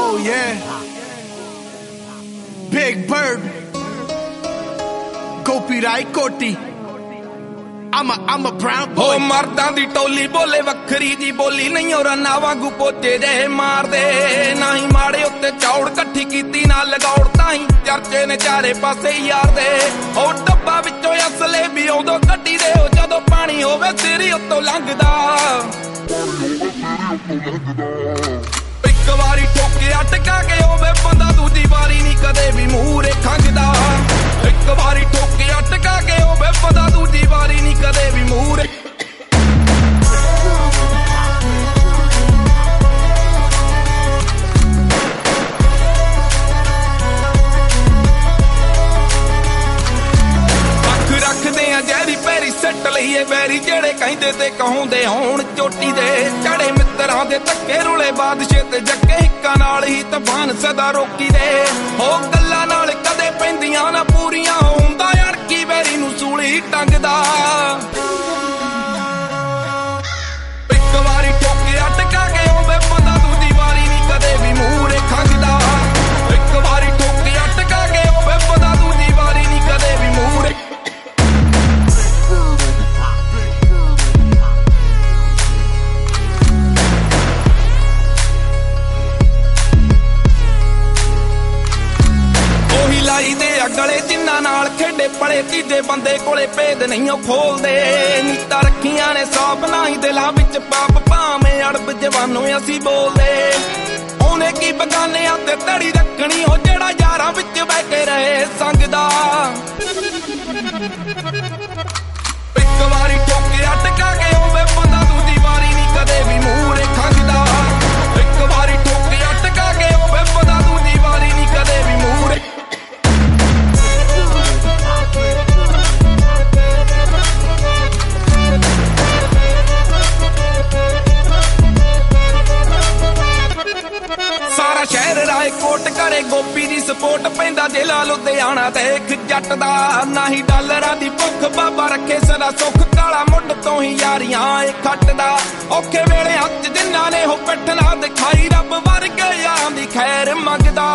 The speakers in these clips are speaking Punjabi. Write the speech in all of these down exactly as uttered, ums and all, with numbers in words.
Oh yeah, Big Bird, Gopi Rai Koti. I'm a, I'm a brown boy. Oh ਮਰਦਾਂ ਦੀ ਟੋਲੀ ਬੋਲੇ ਵੱਖਰੀ ਜੀ ਬੋਲੀ ਨਹੀਂ ਔਰ ਨਾ ਵਾਂਗੂ ਪੋਚੇ ਜਿਹੇ ਮਾਰਦੇ ਨਹੀਂ ਮਾੜੇ ਉੱਤੇ ਚੌੜ ਇਕੱਠੀ ਕੀਤੀ ਨਾ ਲਗੌੜ ਤਾਂ ਹੀ ਚਰਚੇ ਨੇ ਚਾਰੇ ਪਾਸੇ ਯਾਰ ਦੇ ਉਹ ਡੱਬਾ ਵਿੱਚੋਂ ਅਸਲੇ ਵੀ ਉਦੋਂ ਕੱਢੀ ਦੇ ਉਹ ਜਦੋਂ ਪਾਣੀ ਹੋਵੇ ਤੇਰੀ ਉੱਤੋਂ ਲੰਘਦਾ ਇੱਕ ਵਾਰੀ ਠੋਕਿਆ ਟਕਾ ਕੇ ਹੋਵੇ ਬੰਦਾ ਦੂਜੀ ਵਾਰੀ ਨਹੀਂ ਕਦੇ ਵੀ ਮੂਹਰੇ ਖੰਘਦਾ ਇੱਕ ਵਾਰੀ ਠੋਕਿਆ ਟਕਾ ਕੇ ਹੋਵੇ ਬੰਦਾ ਦੂਜੀ ਵਾਰੀ ਨਹੀਂ ਕਦੇ ਵੀ ਮੂਹਰੇ ਰੱਖਦੇ ਆ ਜੈਰੀ ਪੈਰੀ ਸੱਟ ਲਈਏ ਬੈਰੀ ਜਿਹੜੇ ਕਹਿੰਦੇ ਤੇ ਕਹਾਉਂਦੇ ਹੋਣ ਚੋਟੀ ਦੇ ਚੜੇ ਮਿੱਤਰਾਂ ਦੇ ਧੱਕੇ ਰੁਲੇ ਬਾਦਸ਼ਾਹ ਤੇ ਜੱਗੇ ਹਿੱਕਾਂ ਨਾਲ ਹੀ ਤੂਫਾਨ ਸਦਾ ਰੋਕੀ ਦੇ ਉਹ ਗੱਲਾਂ ਨਾਲ ਕਦੇ ਪੈਂਦੀਆਂ ਨਾ ਪੂਰੀਆਂ ਹੁੰਦਾ ਅੜਕੀ ਬੈਰੀ ਨੂੰ ਸੂਲੀ ਟੰਗਦਾ ਇੱਕ ਵਾਰੀ ਠੋਕਿਆ ਟਕਾ ਕੇ ਹੋਵੇ ਬੰਦਾ ਦੂਜੀ ਵਾਰੀ ਨਹੀਂ ਕਦੇ ਵੀ ਮੂਹਰੇ ਖੰਘਦਾ ਇੱਕ ਵਾਰੀ ਠੋਕਿਆ ਟਕਾ ਕੇ ਹੋਵੇ ਬੰਦਾ ਦੂਜੀ ਵਾਰੀ ਨਹੀਂ ਕਦੇ ਵੀ ਮੂਹਰੇ ਲਾਈ ਦੇ ਅਗਲੇ ਜਿੰਨਾਂ ਨਾਲ ਖੇਡੇ ਪਲੇ ਤੀਜੇ ਬੰਦੇ ਕੋਲੇ ਭੇਦ ਨਹੀਂ ਉਹ ਖੋਲਦੇ ਨੀਤਾਂ ਰੱਖੀਆਂ ਨੇ ਸੌਪ ਨਹੀਂ ਦਿਲਾਂ ਵਿੱਚ ਪਾਪ ਭਾਵੇਂ ਅੜਬ ਜਵਾਨੋਂ ਅਸੀਂ ਬੋਲਦੇ ਉਹਨੇ ਕੀ ਬਗਾਨਿਆਂ ਤੇ ਤੜੀ ਰੱਖਣੀ ਉਹ ਜਿਹੜਾ ਯਾਰਾਂ ਵਿੱਚ ਬਹਿ ਕੇ ਰਹੇ ਸੰਗਦਾ ਇੱਕ ਵਾਰੀ ਠੋਕਿਆ ਟਕਾ ਕੇ ਹੋਵੇ ਬੰਦਾ ਦੂਜੀ ਵਾਰੀ ਨਹੀਂ ਕਦੇ ਵੀ ਮੂਹਰੇ ਖੰਘਦਾ ਇੱਕ ਵਾਰੀ ਠੋਕਿਆ ਟਕਾ ਕੇ ਹੋਵੇ ਬੰਦਾ ਦੂਜੀ ਵਾਰੀ ਨਹੀਂ ਕਦੇ ਵੀ ਮੂਹਰੇ ਸਾਰਾ ਸ਼ਹਿਰ ਰਾਏ ਕੋਟ ਕਰੇ ਗੋਪੀ ਦੀ ਸਪੋਰਟ ਪੈਂਦਾ ਜ਼ਿਲ੍ਹਾ ਲੁਧਿਆਣਾ ਤੇ ਇੱਕ ਜੱਟ ਦਾ ਨਾ ਹੀ ਡਾਲਰਾਂ ਦੀ ਭੁੱਖ ਬਾਬਾ ਰੱਖੇ ਸਦਾ ਸੁੱਖ ਕਾਲਾ ਮੁੱਢ ਤੋਂ ਹੀ ਯਾਰੀਆਂ ਏ ਖੱਟਦਾ ਔਖੇ ਵੇਲੇ ਹੱਥ ਜਿਨ੍ਹਾਂ ਨੇ ਉਹ ਪਿੱਠ ਨਾ ਦਿਖਾਈ ਰੱਬ ਵਰਗੇ ਯਾਰਾਂ ਦੀ ਖੈਰ ਮੰਗਦਾ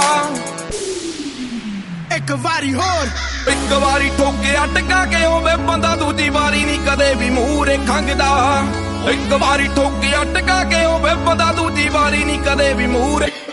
ਇੱਕ ਵਾਰੀ ਹੋਰ ਇੱਕ ਵਾਰੀ ਠੋਕਿਆ ਟਕਾ ਕੇ ਹੋਵੇ ਬੰਦਾ ਦੂਜੀ ਵਾਰੀ ਨਹੀਂ ਕਦੇ ਵੀ ਮੂਹਰੇ ਖੰਘਦਾ ਇੱਕ ਵਾਰੀ ਠੋਕਿਆ ਟਕਾ ਕੇ ਹੋਵੇ ਬੰਦਾ ਦੂਜੀ ਵਾਰੀ ਨਹੀਂ ਕਦੇ ਵੀ ਮੂਹਰੇ